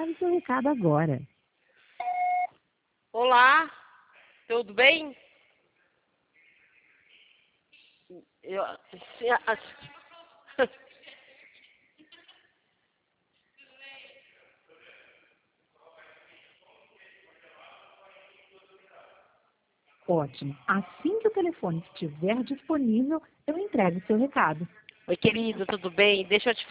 Grave seu recado agora. Olá, tudo bem? Ótimo. Assim que o telefone estiver disponível, eu entrego seu recado. Oi, querido, tudo bem? Deixa eu te